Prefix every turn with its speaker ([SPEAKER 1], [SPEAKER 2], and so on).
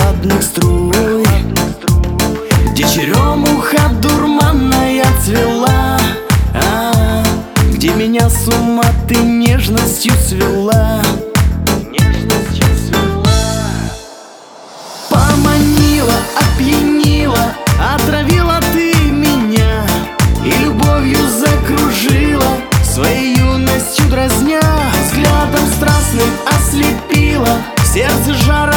[SPEAKER 1] шоколадных струй, где черемуха дурманная цвела, где меня с ума ты нежностью свела. Поманила, опьянила, отравила ты меня и любовью закружила, своей юностью дразня, взглядом страстным ослепила, в сердце жара